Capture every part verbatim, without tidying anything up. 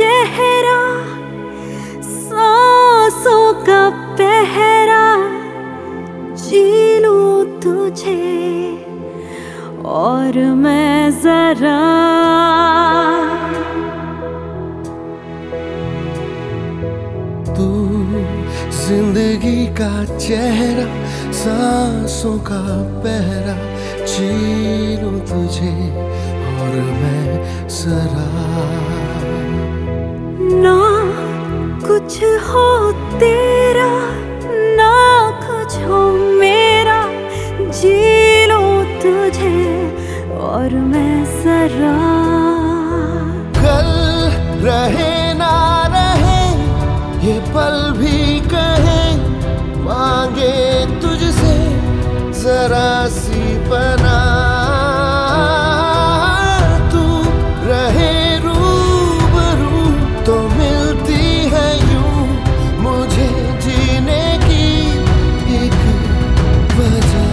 चेहरा, सांसों का पहरा, जी लूं तुझे और मैं जरा। तू जिंदगी का चेहरा, सांसों का पहरा, जी लूं तुझे और मैं जरा। ना कुछ हो तेरा, ना कुछ हो मेरा, जी लूं तुझे और मैं जरा। कल रहे ना रहे ये पल भी कहे, मांगे तुझसे जरा सी पनाह। तू रहे रूबरू तो मिलती है यूं मुझे जीने की एक वजह।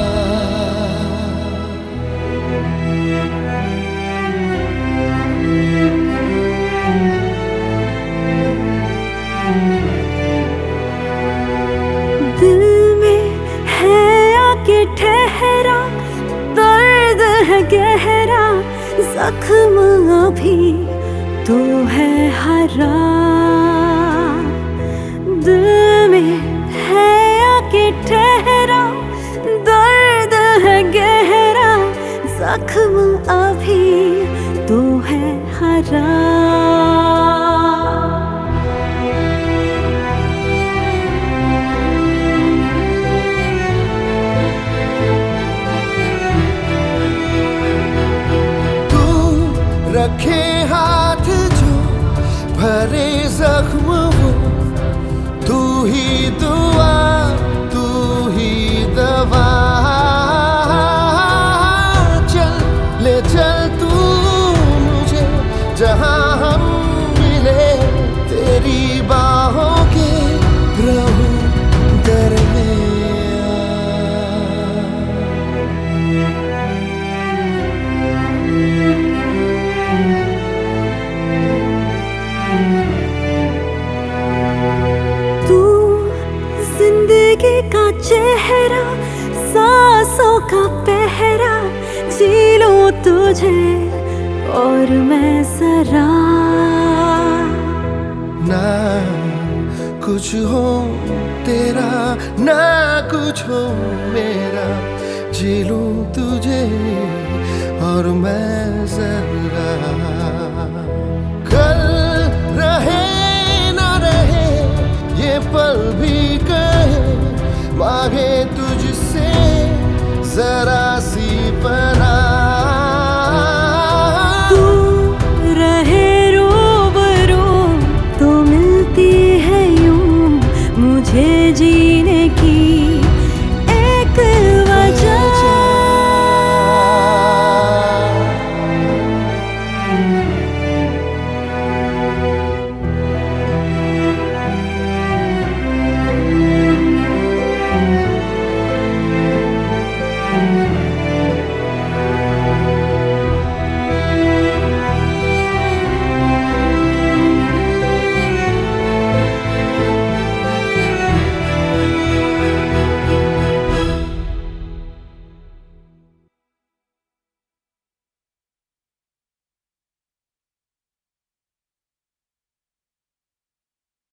दिल में है आके ठहरा, दर्द है गहरा, जख्म अभी तो है हरा। दिल में है आके ठहरा, दर्द है गहरा, जख्म अभी तो है हरा। रखे हाथ जो भरे जख्म वो, तू ही दुआ तू ही दवा। चल ले चल तू मुझे जहां हम मिले, तेरी बाहों के रहूं दरमियां। जिंदगी का चेहरा, सांसों का पहरा, जी लूं तुझे और मैं जरा। ना कुछ हो तेरा, ना कुछ हो मेरा, जी लूं तुझे और मैं जरा। कल रहे ना रहे ये पल भी